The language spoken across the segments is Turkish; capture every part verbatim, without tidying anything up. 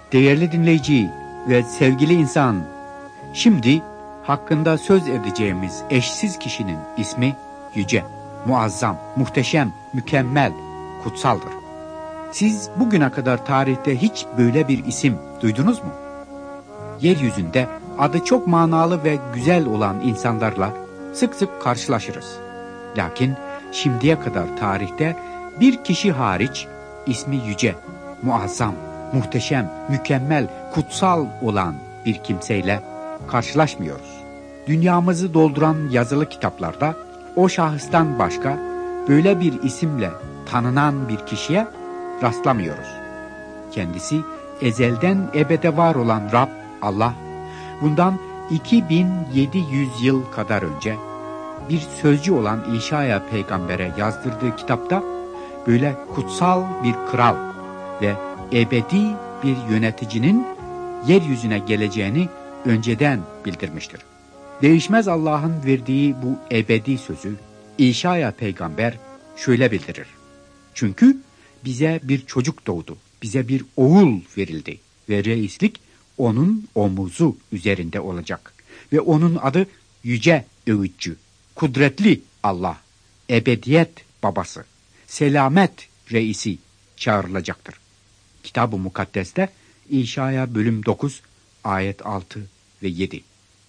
Değerli dinleyici ve sevgili insan, şimdi hakkında söz edeceğimiz eşsiz kişinin ismi yüce, muazzam, muhteşem, mükemmel, kutsaldır. Siz bugüne kadar tarihte hiç böyle bir isim duydunuz mu? Yeryüzünde adı çok manalı ve güzel olan insanlarla sık sık karşılaşırız. Lakin şimdiye kadar tarihte bir kişi hariç ismi yüce, muazzam, muhteşem, mükemmel, kutsal olan bir kimseyle karşılaşmıyoruz. Dünyamızı dolduran yazılı kitaplarda o şahıstan başka böyle bir isimle tanınan bir kişiye rastlamıyoruz. Kendisi ezelden ebede var olan Rab Allah, bundan iki bin yedi yüz yıl kadar önce bir sözcü olan İşaya peygambere yazdırdığı kitapta böyle kutsal bir kral ve ebedi bir yöneticinin yeryüzüne geleceğini önceden bildirmiştir. Değişmez Allah'ın verdiği bu ebedi sözü İşaya peygamber şöyle bildirir. Çünkü bize bir çocuk doğdu, bize bir oğul verildi ve reislik onun omuzu üzerinde olacak. Ve onun adı yüce öğütçü, kudretli Allah, ebediyet babası, selamet reisi çağrılacaktır. Kitab-ı Mukaddes'te İşaya bölüm dokuz, ayet altı ve yedi.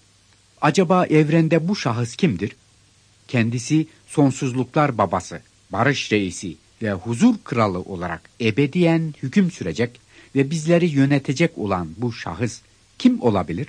Acaba evrende bu şahıs kimdir? Kendisi sonsuzluklar babası, barış reisi ve huzur kralı olarak ebediyen hüküm sürecek ve bizleri yönetecek olan bu şahıs kim olabilir?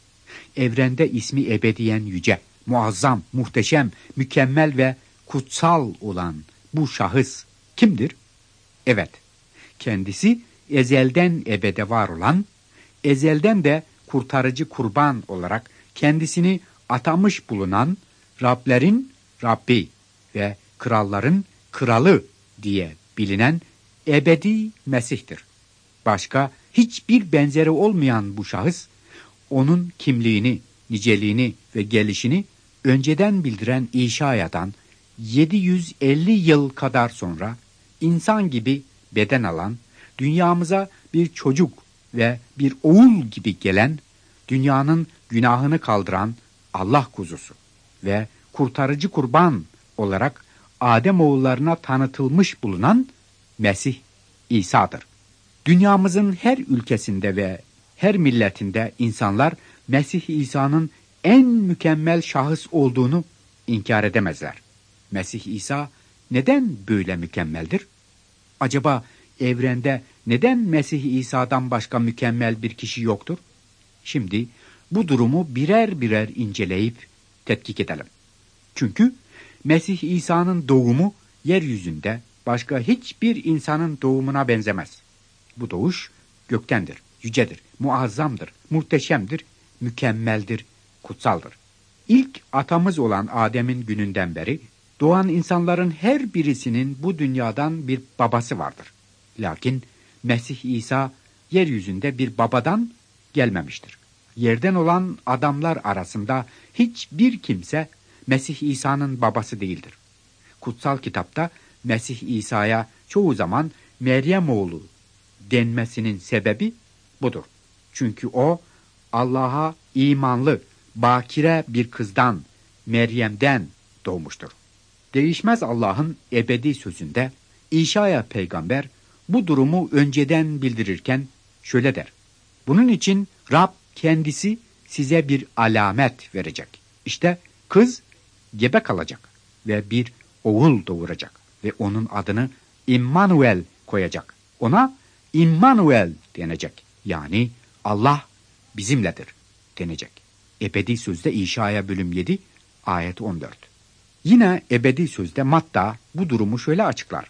Evrende ismi ebediyen yüce, muazzam, muhteşem, mükemmel ve kutsal olan bu şahıs kimdir? Evet, kendisi ezelden ebede var olan, ezelden de kurtarıcı kurban olarak kendisini atamış bulunan Rablerin Rabbi ve kralların kralı diye bilinen ebedi Mesih'tir. Başka hiçbir benzeri olmayan bu şahıs, onun kimliğini, niceliğini ve gelişini önceden bildiren İşaya'dan yedi yüz elli yıl kadar sonra insan gibi beden alan, dünyamıza bir çocuk ve bir oğul gibi gelen, dünyanın günahını kaldıran Allah kuzusu ve kurtarıcı kurban olarak Adem oğullarına tanıtılmış bulunan Mesih İsa'dır. Dünyamızın her ülkesinde ve her milletinde insanlar Mesih İsa'nın en mükemmel şahıs olduğunu inkar edemezler. Mesih İsa neden böyle mükemmeldir? Acaba evrende neden Mesih İsa'dan başka mükemmel bir kişi yoktur? Şimdi bu durumu birer birer inceleyip tetkik edelim. Çünkü Mesih İsa'nın doğumu yeryüzünde başka hiçbir insanın doğumuna benzemez. Bu doğuş göktendir, yücedir, muazzamdır, muhteşemdir, mükemmeldir, kutsaldır. İlk atamız olan Adem'in gününden beri doğan insanların her birisinin bu dünyadan bir babası vardır. Lakin Mesih İsa yeryüzünde bir babadan gelmemiştir. Yerden olan adamlar arasında hiçbir kimse Mesih İsa'nın babası değildir. Kutsal kitapta Mesih İsa'ya çoğu zaman Meryem oğlu denmesinin sebebi budur. Çünkü o Allah'a imanlı, bakire bir kızdan, Meryem'den doğmuştur. Değişmez Allah'ın ebedi sözünde İşaya peygamber bu durumu önceden bildirirken şöyle der. Bunun için Rab kendisi size bir alamet verecek. İşte kız gebe kalacak ve bir oğul doğuracak ve onun adını İmmanuel koyacak. Ona İmmanuel denecek. Yani Allah bizimledir denecek. Ebedi sözde İşaya bölüm yedi, ayet on dört. Yine ebedi sözde Matta bu durumu şöyle açıklar.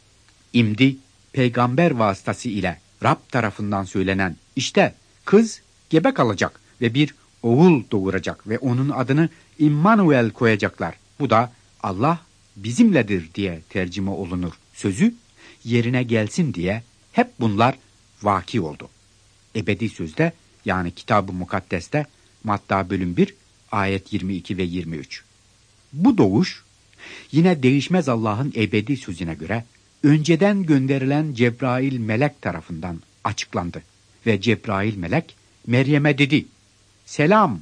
İmdi peygamber vasıtası ile Rab tarafından söylenen işte kız gebe kalacak ve bir oğul doğuracak ve onun adını İmmanuel koyacaklar. Bu da Allah bizimledir diye tercüme olunur. Sözü yerine gelsin diye hep bunlar vaki oldu. Ebedi sözde yani Kitab-ı Mukaddes'te Matta bölüm bir ayet yirmi iki ve yirmi üç. Bu doğuş yine değişmez Allah'ın ebedi sözüne göre önceden gönderilen Cebrail melek tarafından açıklandı ve Cebrail melek Meryem'e dedi: "Selam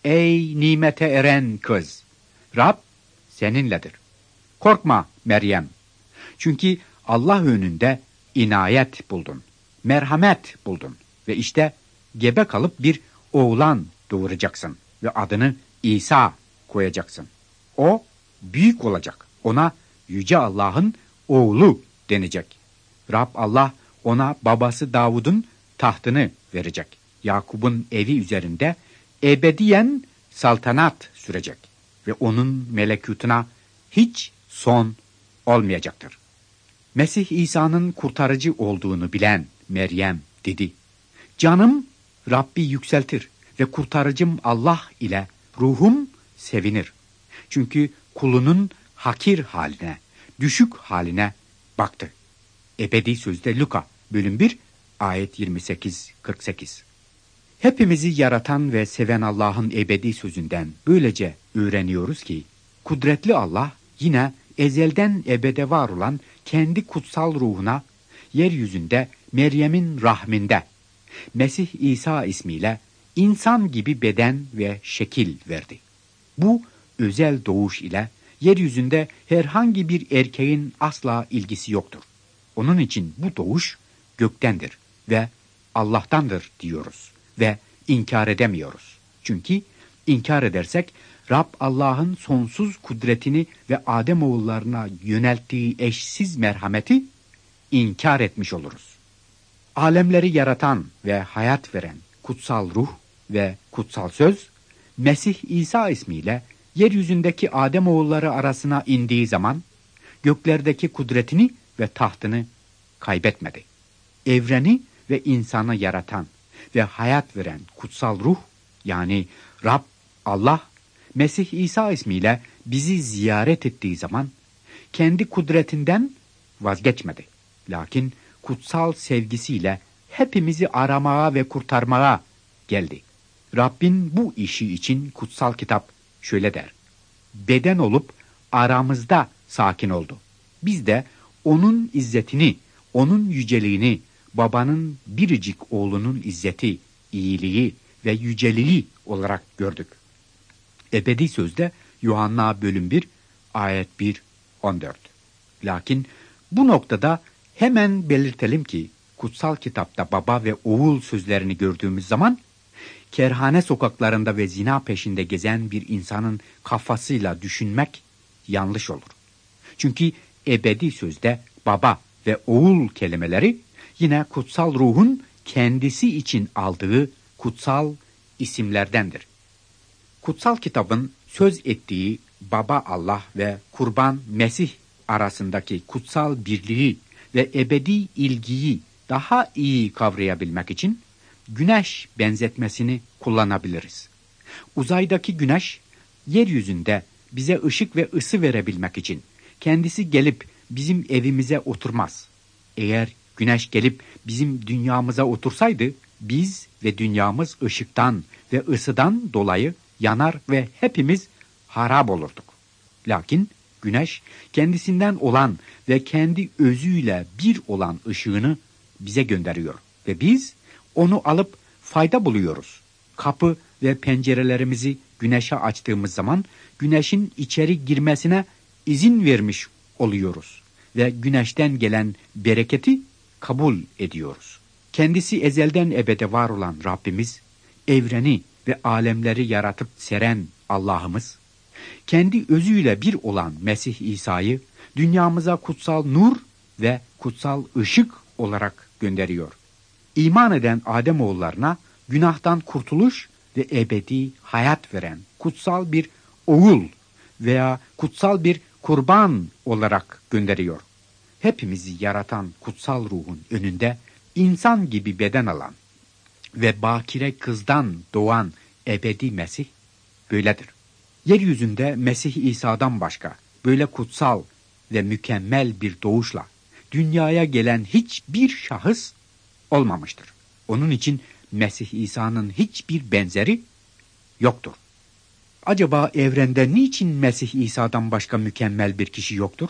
ey nimete eren kız. Rab seninledir. Korkma Meryem. Çünkü Allah önünde inayet buldun, merhamet buldun ve işte gebe kalıp bir oğlan doğuracaksın ve adını İsa koyacaksın. O büyük olacak. Ona Yüce Allah'ın oğlu denecek. Rab Allah ona babası Davud'un tahtını verecek. Yakup'un evi üzerinde ebediyen saltanat sürecek ve onun melekutuna hiç son olmayacaktır." Mesih İsa'nın kurtarıcı olduğunu bilen Meryem dedi: "Canım Rabbi yükseltir ve kurtarıcım Allah ile ruhum sevinir. Çünkü kulunun hakir haline, düşük haline baktı." Ebedi Sözde Luka bölüm bir ayet yirmi sekiz kırk sekiz. Hepimizi yaratan ve seven Allah'ın ebedi sözünden böylece öğreniyoruz ki kudretli Allah yine ezelden ebede var olan kendi kutsal ruhuna yeryüzünde Meryem'in rahminde Mesih İsa ismiyle insan gibi beden ve şekil verdi. Bu özel doğuş ile yeryüzünde herhangi bir erkeğin asla ilgisi yoktur. Onun için bu doğuş göktendir ve Allah'tandır diyoruz ve inkar edemiyoruz. Çünkü inkar edersek Rab Allah'ın sonsuz kudretini ve Ademoğullarına yönelttiği eşsiz merhameti inkar etmiş oluruz. Alemleri yaratan ve hayat veren kutsal ruh ve kutsal söz, Mesih İsa ismiyle yeryüzündeki Ademoğulları arasına indiği zaman göklerdeki kudretini ve tahtını kaybetmedi. Evreni ve insanı yaratan ve hayat veren kutsal ruh, yani Rab Allah, Mesih İsa ismiyle bizi ziyaret ettiği zaman kendi kudretinden vazgeçmedi. Lakin kutsal sevgisiyle hepimizi aramaya ve kurtarmaya geldi. Rabbin bu işi için kutsal kitap şöyle der: "Beden olup aramızda sakin oldu. Biz de onun izzetini, onun yüceliğini, babanın biricik oğlunun izzeti, iyiliği ve yüceliği olarak gördük." Ebedi Sözde Yuhanna bölüm bir ayet bir on dört. Lakin bu noktada hemen belirtelim ki kutsal kitapta baba ve oğul sözlerini gördüğümüz zaman kerhane sokaklarında ve zina peşinde gezen bir insanın kafasıyla düşünmek yanlış olur. Çünkü ebedi sözde baba ve oğul kelimeleri yine kutsal ruhun kendisi için aldığı kutsal isimlerdendir. Kutsal kitabın söz ettiği baba Allah ve kurban Mesih arasındaki kutsal birliği ve ebedi ilgiyi daha iyi kavrayabilmek için güneş benzetmesini kullanabiliriz. Uzaydaki güneş, yeryüzünde bize ışık ve ısı verebilmek için kendisi gelip bizim evimize oturmaz. Eğer güneş gelip bizim dünyamıza otursaydı, biz ve dünyamız ışıktan ve ısıdan dolayı yanar ve hepimiz harap olurduk. Lakin güneş kendisinden olan ve kendi özüyle bir olan ışığını bize gönderiyor ve biz onu alıp fayda buluyoruz. Kapı ve pencerelerimizi güneşe açtığımız zaman güneşin içeri girmesine izin vermiş oluyoruz ve güneşten gelen bereketi kabul ediyoruz. Kendisi ezelden ebede var olan Rabbimiz, evreni ve alemleri yaratıp seren Allah'ımız, kendi özüyle bir olan Mesih İsa'yı dünyamıza kutsal nur ve kutsal ışık olarak gönderiyor. İman eden Ademoğullarına günahtan kurtuluş ve ebedi hayat veren kutsal bir oğul veya kutsal bir kurban olarak gönderiyor. Hepimizi yaratan kutsal ruhun önünde insan gibi beden alan ve bakire kızdan doğan ebedi Mesih böyledir. Yeryüzünde Mesih İsa'dan başka böyle kutsal ve mükemmel bir doğuşla dünyaya gelen hiçbir şahıs olmamıştır. Onun için Mesih İsa'nın hiçbir benzeri yoktur. Acaba evrende niçin Mesih İsa'dan başka mükemmel bir kişi yoktur?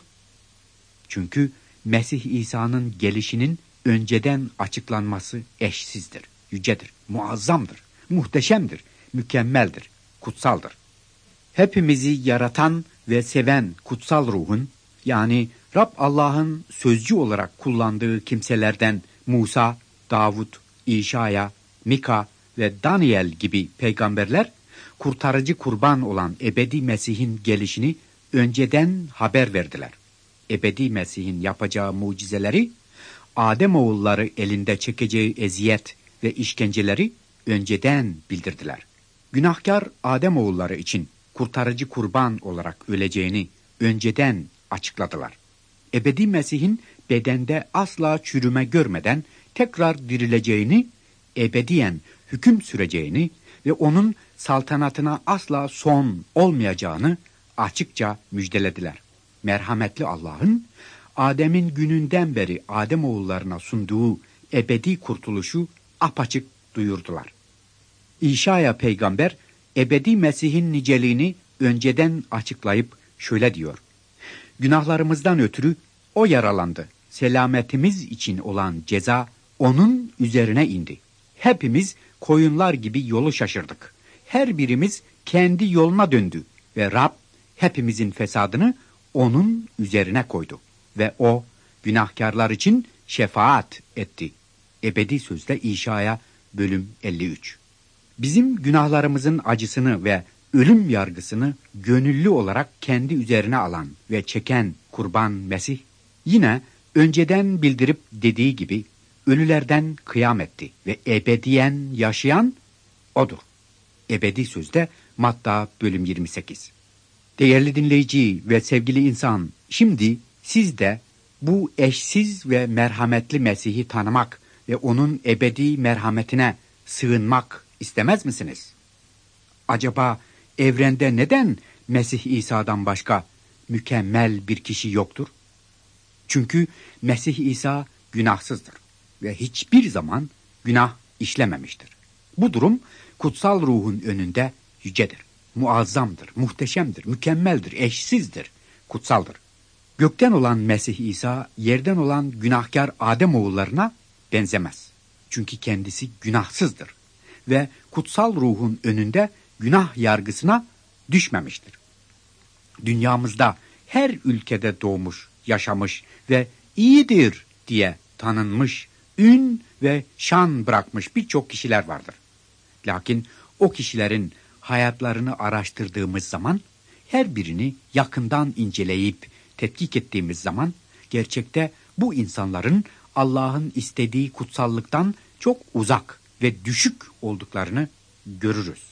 Çünkü Mesih İsa'nın gelişinin önceden açıklanması eşsizdir. yücedir, muazzamdır, muhteşemdir, mükemmeldir, kutsaldır. Hepimizi yaratan ve seven kutsal ruhun, yani Rab Allah'ın sözcü olarak kullandığı kimselerden Musa, Davud, İşaya, Mika ve Daniel gibi peygamberler, kurtarıcı kurban olan ebedi Mesih'in gelişini önceden haber verdiler. Ebedi Mesih'in yapacağı mucizeleri, Ademoğulları elinde çekeceği eziyet ve işkenceleri önceden bildirdiler. Günahkar Ademoğulları için kurtarıcı kurban olarak öleceğini önceden açıkladılar. Ebedi Mesih'in bedende asla çürüme görmeden tekrar dirileceğini, ebediyen hüküm süreceğini ve onun saltanatına asla son olmayacağını açıkça müjdelediler. Merhametli Allah'ın Adem'in gününden beri Ademoğullarına sunduğu ebedi kurtuluşu apaçık duyurdular. İşaya peygamber ebedi Mesih'in niceliğini önceden açıklayıp şöyle diyor: Günahlarımızdan ötürü o yaralandı. Selametimiz için olan ceza onun üzerine indi. Hepimiz koyunlar gibi yolu şaşırdık. Her birimiz kendi yoluna döndü ve Rab hepimizin fesadını onun üzerine koydu. Ve o günahkarlar için şefaat etti. Ebedi Sözde İşaya bölüm elli üç. Bizim günahlarımızın acısını ve ölüm yargısını gönüllü olarak kendi üzerine alan ve çeken kurban Mesih, yine önceden bildirip dediği gibi ölülerden kıyam etti ve ebediyen yaşayan odur. Ebedi Sözde Matta bölüm yirmi sekiz. Değerli dinleyici ve sevgili insan, şimdi siz de bu eşsiz ve merhametli Mesih'i tanımak ve onun ebedi merhametine sığınmak istemez misiniz? Acaba evrende neden Mesih İsa'dan başka mükemmel bir kişi yoktur? Çünkü Mesih İsa günahsızdır ve hiçbir zaman günah işlememiştir. Bu durum kutsal ruhun önünde yücedir, muazzamdır, muhteşemdir, mükemmeldir, eşsizdir, kutsaldır. Gökten olan Mesih İsa, yerden olan günahkar Ademoğullarına benzemez. Çünkü kendisi günahsızdır ve kutsal ruhun önünde günah yargısına düşmemiştir. Dünyamızda her ülkede doğmuş, yaşamış ve iyidir diye tanınmış, ün ve şan bırakmış birçok kişiler vardır. Lakin o kişilerin hayatlarını araştırdığımız zaman, her birini yakından inceleyip tetkik ettiğimiz zaman, gerçekte bu insanların Allah'ın istediği kutsallıktan çok uzak ve düşük olduklarını görürüz.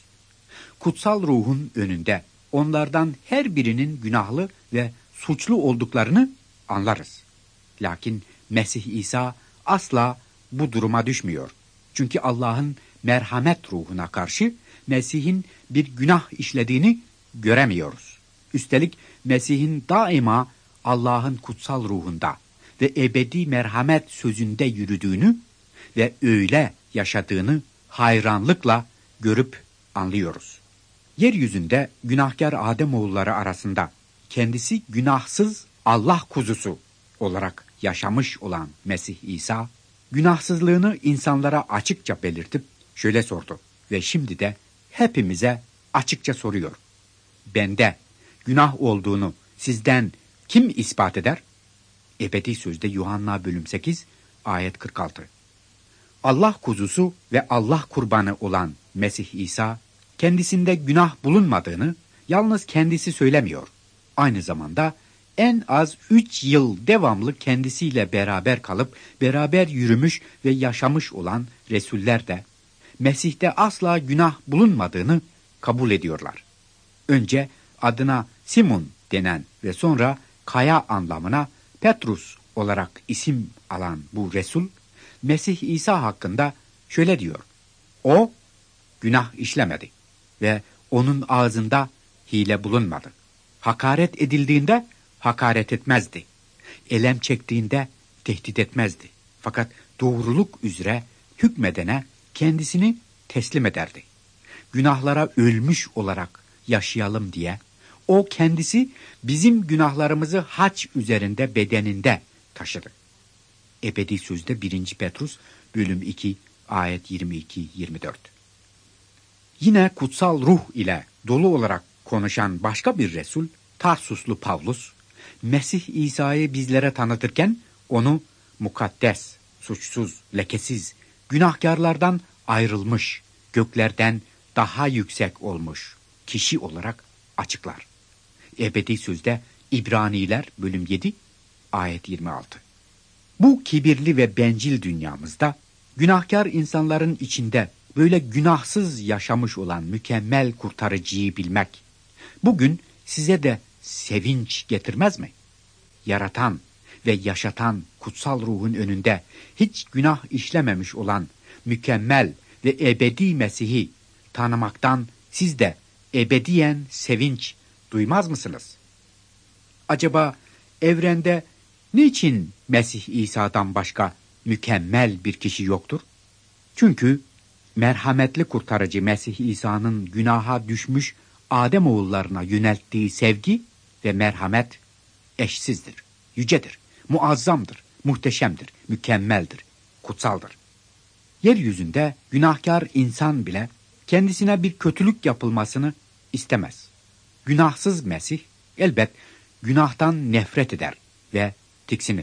Kutsal ruhun önünde onlardan her birinin günahlı ve suçlu olduklarını anlarız. Lakin Mesih İsa asla bu duruma düşmüyor. Çünkü Allah'ın merhamet ruhuna karşı Mesih'in bir günah işlediğini göremiyoruz. Üstelik Mesih'in daima Allah'ın kutsal ruhunda ve ebedi merhamet sözünde yürüdüğünü ve öyle yaşadığını hayranlıkla görüp anlıyoruz. Yeryüzünde günahkar Ademoğulları arasında kendisi günahsız Allah kuzusu olarak yaşamış olan Mesih İsa, günahsızlığını insanlara açıkça belirtip şöyle sordu ve şimdi de hepimize açıkça soruyor: Bende günah olduğunu sizden kim ispat eder? Ebedi Sözde Yuhanna bölüm sekiz ayet kırk altı. Allah kuzusu ve Allah kurbanı olan Mesih İsa, kendisinde günah bulunmadığını yalnız kendisi söylemiyor. Aynı zamanda en az üç yıl devamlı kendisiyle beraber kalıp beraber yürümüş ve yaşamış olan Resuller de Mesih'te asla günah bulunmadığını kabul ediyorlar. Önce adına Simon denen ve sonra kaya anlamına Petrus olarak isim alan bu Resul, Mesih İsa hakkında şöyle diyor: O günah işlemedi ve onun ağzında hile bulunmadı. Hakaret edildiğinde hakaret etmezdi. Elem çektiğinde tehdit etmezdi. Fakat doğruluk üzere hükmedene kendisini teslim ederdi. Günahlara ölmüş olarak yaşayalım diye o kendisi bizim günahlarımızı haç üzerinde bedeninde taşıdı. Ebedi Sözde birinci Petrus bölüm iki ayet yirmi iki yirmi dört. Yine kutsal ruh ile dolu olarak konuşan başka bir Resul, Tarsuslu Pavlus, Mesih İsa'yı bizlere tanıtırken onu mukaddes, suçsuz, lekesiz, günahkarlardan ayrılmış, göklerden daha yüksek olmuş kişi olarak açıklar. Ebedi Sözde İbraniler bölüm yedi, ayet yirmi altı. Bu kibirli ve bencil dünyamızda günahkar insanların içinde böyle günahsız yaşamış olan mükemmel kurtarıcıyı bilmek bugün size de sevinç getirmez mi? Yaratan ve yaşatan kutsal ruhun önünde hiç günah işlememiş olan mükemmel ve ebedi Mesih'i tanımaktan siz de ebediyen sevinç duymaz mısınız? Acaba evrende niçin Mesih İsa'dan başka mükemmel bir kişi yoktur? Çünkü merhametli kurtarıcı Mesih İsa'nın günaha düşmüş Ademoğullarına yönelttiği sevgi ve merhamet eşsizdir, yücedir, muazzamdır, muhteşemdir, mükemmeldir, kutsaldır. Yeryüzünde günahkar insan bile kendisine bir kötülük yapılmasını istemez. Günahsız Mesih elbet günahtan nefret eder ve tiksinir.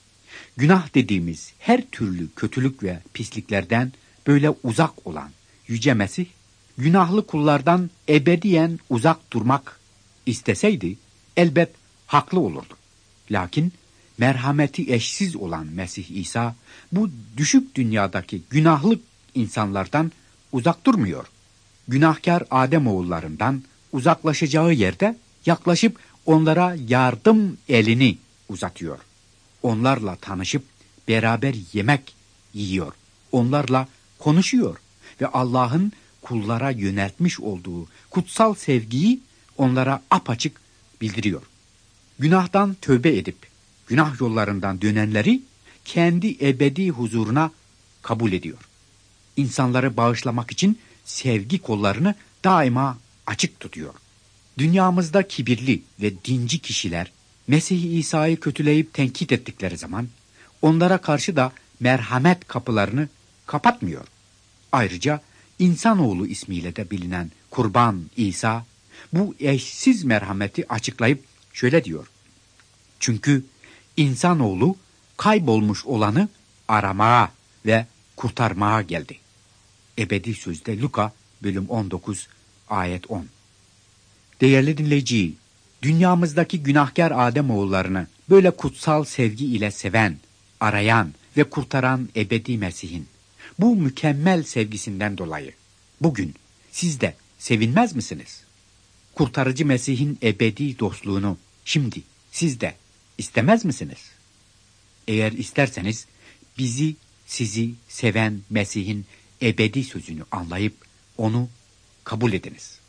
Günah dediğimiz her türlü kötülük ve pisliklerden böyle uzak olan yüce Mesih, günahlı kullardan ebediyen uzak durmak isteseydi elbet haklı olurdu. Lakin merhameti eşsiz olan Mesih İsa bu düşük dünyadaki günahlı insanlardan uzak durmuyor. Günahkar Ademoğullarından uzaklaşacağı yerde yaklaşıp onlara yardım elini uzatıyor. Onlarla tanışıp beraber yemek yiyor. Onlarla konuşuyor ve Allah'ın kullara yöneltmiş olduğu kutsal sevgiyi onlara apaçık bildiriyor. Günahtan tövbe edip günah yollarından dönenleri kendi ebedi huzuruna kabul ediyor. İnsanları bağışlamak için sevgi kollarını daima açık tutuyor. Dünyamızda kibirli ve dinci kişiler Mesih İsa'yı kötüleyip tenkit ettikleri zaman onlara karşı da merhamet kapılarını kapatmıyor. Ayrıca İnsanoğlu ismiyle de bilinen Kurban İsa bu eşsiz merhameti açıklayıp şöyle diyor. Çünkü insanoğlu kaybolmuş olanı aramaya ve kurtarmaya geldi. Ebedi Sözde Luka bölüm on dokuz ayet on. Değerli dinleyici, dünyamızdaki günahkar Ademoğullarını böyle kutsal sevgi ile seven, arayan ve kurtaran ebedi Mesih'in bu mükemmel sevgisinden dolayı bugün siz de sevinmez misiniz? Kurtarıcı Mesih'in ebedi dostluğunu şimdi siz de istemez misiniz? Eğer isterseniz bizi, sizi seven Mesih'in ebedi sözünü anlayıp onu kabul ediniz.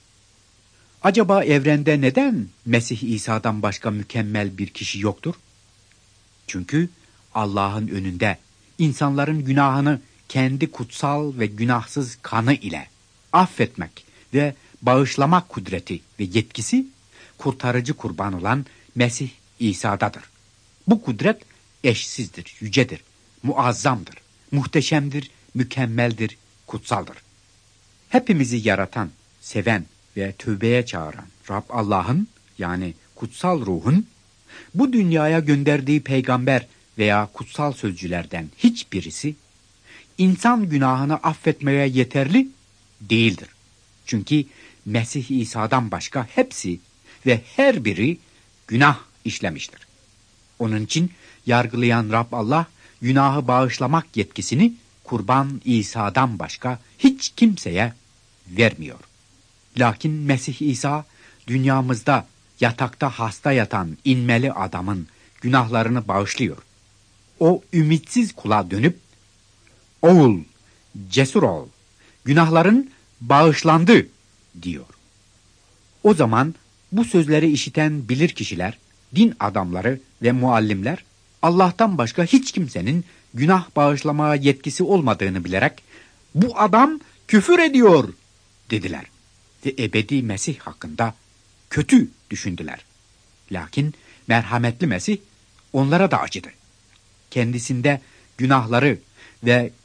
Acaba evrende neden Mesih İsa'dan başka mükemmel bir kişi yoktur? Çünkü Allah'ın önünde insanların günahını kendi kutsal ve günahsız kanı ile affetmek ve bağışlamak kudreti ve yetkisi kurtarıcı kurban olan Mesih İsa'dadır. Bu kudret eşsizdir, yücedir, muazzamdır, muhteşemdir, mükemmeldir, kutsaldır. Hepimizi yaratan, seven ve tövbeye çağıran Rab Allah'ın yani kutsal ruhun bu dünyaya gönderdiği peygamber veya kutsal sözcülerden hiçbirisi insan günahını affetmeye yeterli değildir. Çünkü Mesih İsa'dan başka hepsi ve her biri günah işlemiştir. Onun için yargılayan Rab Allah günahı bağışlamak yetkisini Kurban İsa'dan başka hiç kimseye vermiyor. Lakin Mesih İsa dünyamızda yatakta hasta yatan inmeli adamın günahlarını bağışlıyor. O ümitsiz kula dönüp, "Oğul, cesur ol, günahların bağışlandı," diyor. O zaman bu sözleri işiten bilir kişiler, din adamları ve muallimler, Allah'tan başka hiç kimsenin günah bağışlamaya yetkisi olmadığını bilerek, "Bu adam küfür ediyor," dediler. Ve ebedi Mesih hakkında kötü düşündüler. Lakin merhametli Mesih onlara da acıdı. Kendisinde günahları ve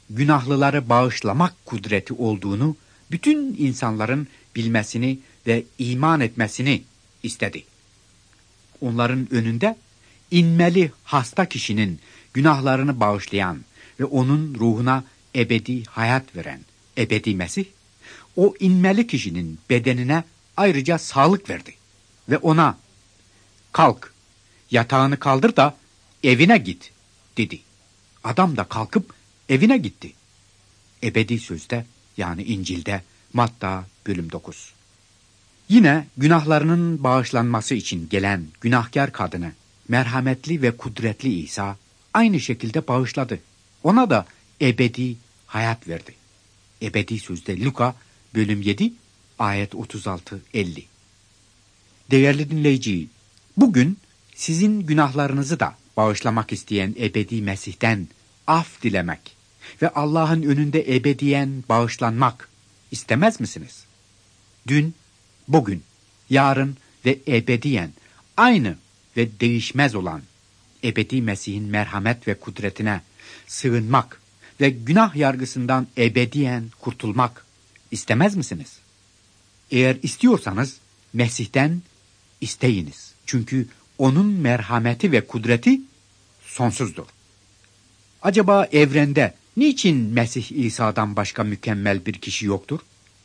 günahlıları bağışlamak kudreti olduğunu bütün insanların bilmesini ve iman etmesini istedi. Onların önünde inmeli hasta kişinin günahlarını bağışlayan ve onun ruhuna ebedi hayat veren ebedi Mesih, o inmeli kişinin bedenine ayrıca sağlık verdi ve ona kalk, yatağını kaldır da evine git dedi. Adam da kalkıp evine gitti. Ebedi sözde, yani İncil'de, Matta bölüm dokuz. Yine günahlarının bağışlanması için gelen günahkar kadını merhametli ve kudretli İsa aynı şekilde bağışladı. Ona da ebedi hayat verdi. Ebedi sözde Luka bölüm yedi ayet otuz altı elli. Değerli dinleyici, bugün sizin günahlarınızı da bağışlamak isteyen ebedi Mesih'ten af dilemek ve Allah'ın önünde ebediyen bağışlanmak istemez misiniz? Dün, bugün, yarın ve ebediyen aynı ve değişmez olan ebedi Mesih'in merhamet ve kudretine sığınmak ve günah yargısından ebediyen kurtulmak istemez misiniz? Eğer istiyorsanız Mesih'ten isteyiniz. Çünkü onun merhameti ve kudreti sonsuzdur. Acaba evrende niçin Mesih İsa'dan başka mükemmel bir kişi yoktur?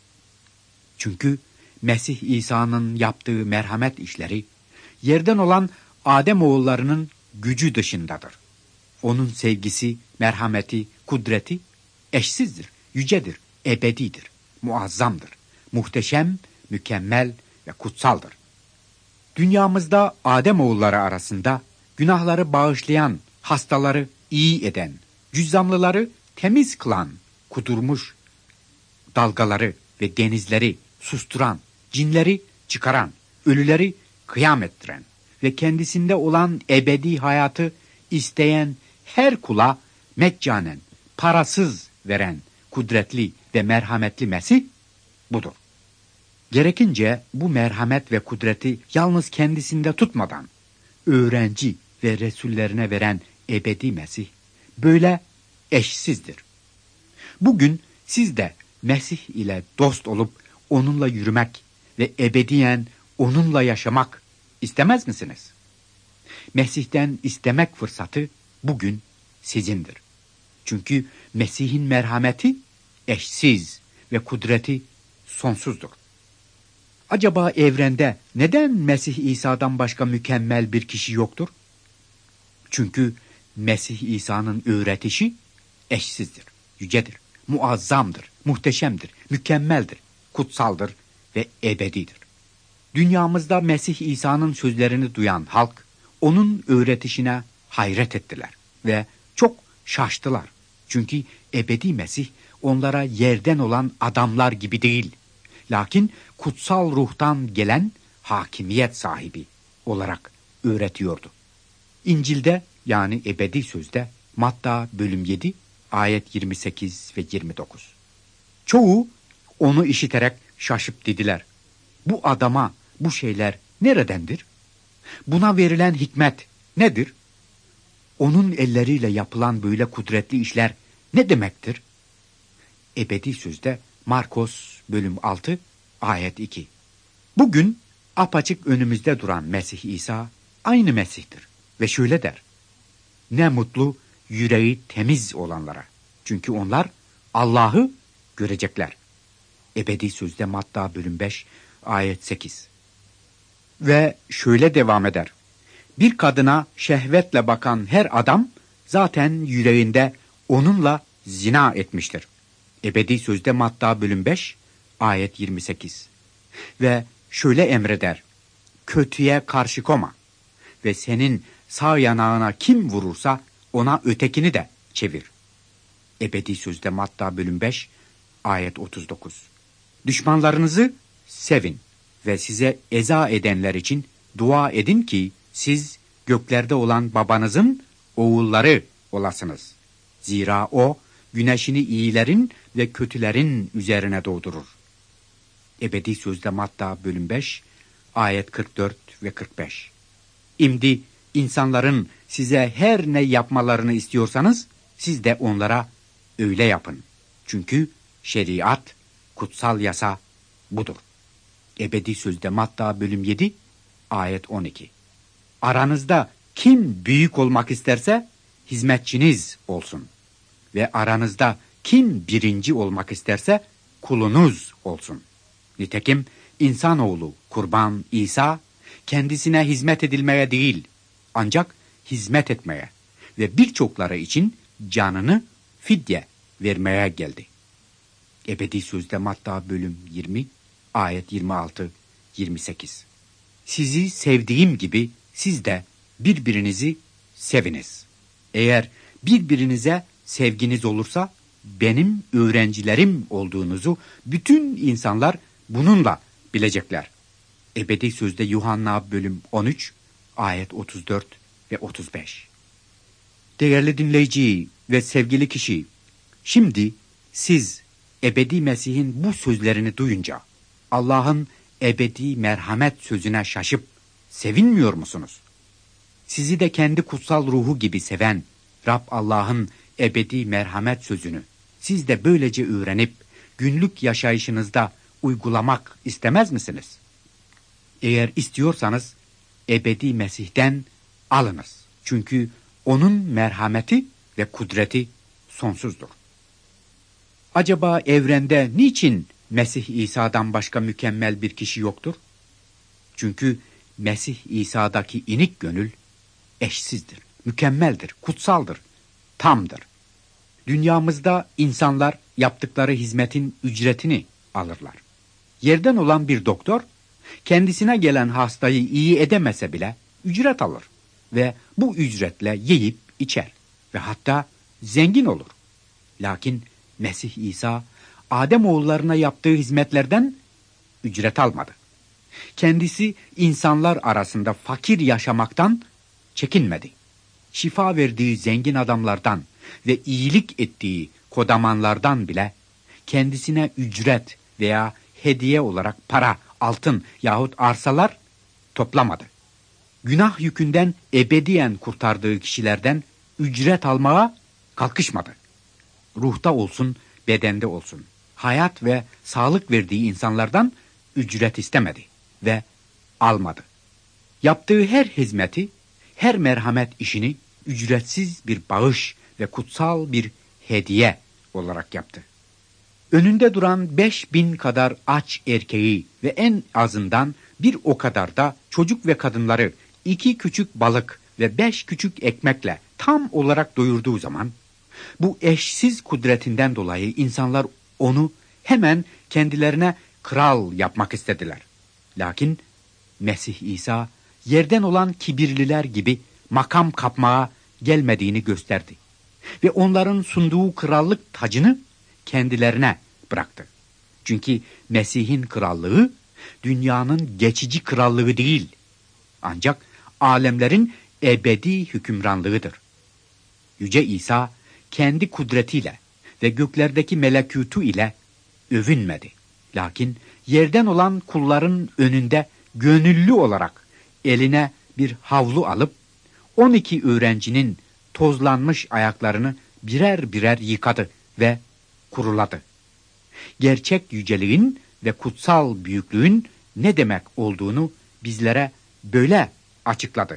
Çünkü Mesih İsa'nın yaptığı merhamet işleri yerden olan Adem oğullarının gücü dışındadır. Onun sevgisi, merhameti, kudreti eşsizdir, yücedir, ebedidir, muazzamdır, muhteşem, mükemmel ve kutsaldır. Dünyamızda Adem oğulları arasında günahları bağışlayan, hastaları iyi eden, cüzzamlıları temiz kılan, kudurmuş dalgaları ve denizleri susturan, cinleri çıkaran, ölüleri kıyam ettiren ve kendisinde olan ebedi hayatı isteyen her kula meccanen, parasız veren kudretli ve merhametli Mesih budur. Gerekince bu merhamet ve kudreti yalnız kendisinde tutmadan öğrenci ve resullerine veren ebedi Mesih böyle eşsizdir. Bugün siz de Mesih ile dost olup onunla yürümek ve ebediyen onunla yaşamak istemez misiniz? Mesih'ten istemek fırsatı bugün sizindir. Çünkü Mesih'in merhameti eşsiz ve kudreti sonsuzdur. Acaba evrende neden Mesih İsa'dan başka mükemmel bir kişi yoktur? Çünkü Mesih İsa'nın öğretişi eşsizdir, yücedir, muazzamdır, muhteşemdir, mükemmeldir, kutsaldır ve ebedidir. Dünyamızda Mesih İsa'nın sözlerini duyan halk, onun öğretişine hayret ettiler ve çok şaştılar. Çünkü ebedi Mesih onlara yerden olan adamlar gibi değil, lakin kutsal ruhtan gelen hakimiyet sahibi olarak öğretiyordu. İncil'de, yani ebedi sözde, Matta bölüm yedi ayet yirmi sekiz ve yirmi dokuz. Çoğu onu işiterek şaşıp dediler: bu adama bu şeyler neredendir? Buna verilen hikmet nedir? Onun elleriyle yapılan böyle kudretli işler ne demektir? Ebedi sözde Markos bölüm altı ayet iki. Bugün apaçık önümüzde duran Mesih İsa aynı Mesih'tir ve şöyle der: ne mutlu yüreği temiz olanlara. Çünkü onlar Allah'ı görecekler. Ebedi sözde Matta bölüm beş ayet sekiz. Ve şöyle devam eder: bir kadına şehvetle bakan her adam zaten yüreğinde onunla zina etmiştir. Ebedi sözde Matta bölüm beş ayet yirmi sekiz. Ve şöyle emreder: kötüye karşı koma ve senin sağ yanağına kim vurursa ona ötekini de çevir. Ebedi sözde Matta bölüm beş ayet otuz dokuz. Düşmanlarınızı sevin ve size eza edenler için dua edin ki siz göklerde olan babanızın oğulları olasınız. Zira o güneşini iyilerin ve kötülerin üzerine doğdurur. Ebedi sözde Matta bölüm beş ayet kırk dört ve kırk beş. İmdi insanların size her ne yapmalarını istiyorsanız siz de onlara öyle yapın. Çünkü şeriat, kutsal yasa budur. Ebedi Sözde Matta bölüm yedi, ayet on iki. Aranızda kim büyük olmak isterse hizmetçiniz olsun. Ve aranızda kim birinci olmak isterse kulunuz olsun. Nitekim insanoğlu kurban İsa kendisine hizmet edilmeye değil, ancak hizmet etmeye ve birçokları için canını fidye vermeye geldi. Ebedi Sözde Matta bölüm yirmi, ayet yirmi altı yirmi sekiz. Sizi sevdiğim gibi siz de birbirinizi seviniz. Eğer birbirinize sevginiz olursa benim öğrencilerim olduğunuzu bütün insanlar bununla bilecekler. Ebedi Sözde Yuhanna bölüm on üç, ayet otuz dört ve otuz beş. Değerli dinleyici ve sevgili kişi, şimdi siz ebedi Mesih'in bu sözlerini duyunca Allah'ın ebedi merhamet sözüne şaşıp sevinmiyor musunuz? Sizi de kendi kutsal ruhu gibi seven Rab Allah'ın ebedi merhamet sözünü siz de böylece öğrenip günlük yaşayışınızda uygulamak istemez misiniz? Eğer istiyorsanız ebedi Mesih'ten alınız. Çünkü onun merhameti ve kudreti sonsuzdur. Acaba evrende niçin Mesih İsa'dan başka mükemmel bir kişi yoktur? Çünkü Mesih İsa'daki inik gönül eşsizdir, mükemmeldir, kutsaldır, tamdır. Dünyamızda insanlar yaptıkları hizmetin ücretini alırlar. Yerden olan bir doktor, kendisine gelen hastayı iyi edemese bile ücret alır ve bu ücretle yiyip içer ve hatta zengin olur. Lakin Mesih İsa, Ademoğullarına yaptığı hizmetlerden ücret almadı. Kendisi insanlar arasında fakir yaşamaktan çekinmedi. Şifa verdiği zengin adamlardan ve iyilik ettiği kodamanlardan bile kendisine ücret veya hediye olarak para, altın yahut arsalar toplamadı. Günah yükünden ebediyen kurtardığı kişilerden ücret almaya kalkışmadı. Ruhta olsun, bedende olsun, hayat ve sağlık verdiği insanlardan ücret istemedi ve almadı. Yaptığı her hizmeti, her merhamet işini ücretsiz bir bağış ve kutsal bir hediye olarak yaptı. Önünde duran beş bin kadar aç erkeği ve en azından bir o kadar da çocuk ve kadınları iki küçük balık ve beş küçük ekmekle tam olarak doyurduğu zaman, bu eşsiz kudretinden dolayı insanlar onu hemen kendilerine kral yapmak istediler. Lakin Mesih İsa yerden olan kibirliler gibi makam kapmaya gelmediğini gösterdi ve onların sunduğu krallık tacını kendilerine bıraktı. Çünkü Mesih'in krallığı dünyanın geçici krallığı değil, ancak alemlerin ebedi hükümranlığıdır. Yüce İsa kendi kudretiyle ve göklerdeki melekutu ile övünmedi. Lakin yerden olan kulların önünde gönüllü olarak eline bir havlu alıp on iki öğrencinin tozlanmış ayaklarını birer birer yıkadı ve kuruladı. Gerçek yüceliğin ve kutsal büyüklüğün ne demek olduğunu bizlere böyle açıkladı.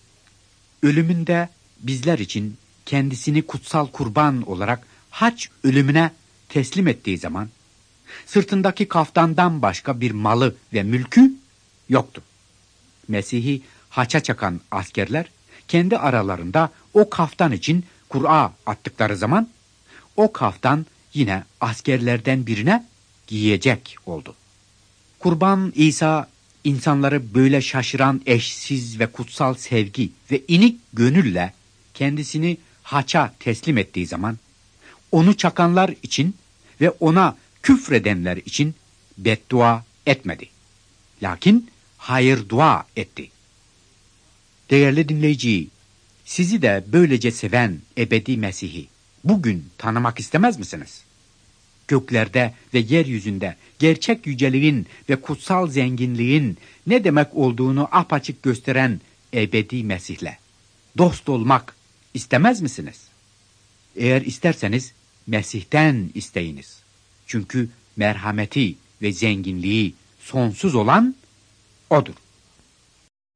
Ölümünde bizler için kendisini kutsal kurban olarak haç ölümüne teslim ettiği zaman, sırtındaki kaftandan başka bir malı ve mülkü yoktu. Mesih'i haça çakan askerler, kendi aralarında o kaftan için Kur'a attıkları zaman, o kaftan yine askerlerden birine giyecek oldu. Kurban İsa, insanları böyle şaşıran eşsiz ve kutsal sevgi ve inik gönülle kendisini haça teslim ettiği zaman, onu çakanlar için ve ona küfredenler için beddua etmedi. Lakin hayır dua etti. Değerli dinleyici, sizi de böylece seven ebedi Mesih'i bugün tanımak istemez misiniz? Göklerde ve yeryüzünde gerçek yüceliğin ve kutsal zenginliğin ne demek olduğunu apaçık gösteren ebedi Mesih'le dost olmak istemez misiniz? Eğer isterseniz Mesih'ten isteyiniz. Çünkü merhameti ve zenginliği sonsuz olan O'dur.